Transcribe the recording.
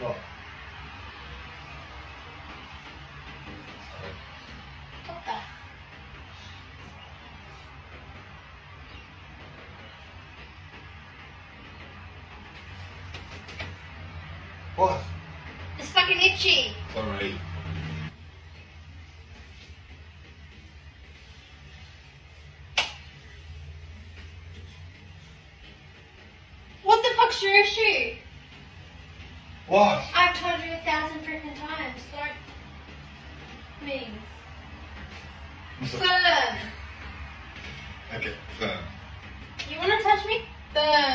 What? What the? What? It's fucking itchy. Sorry. What the fuck's your issue? What? I've told you 1,000 freaking times. Don't me. Firm. Okay, firm. You wanna touch me? Firm.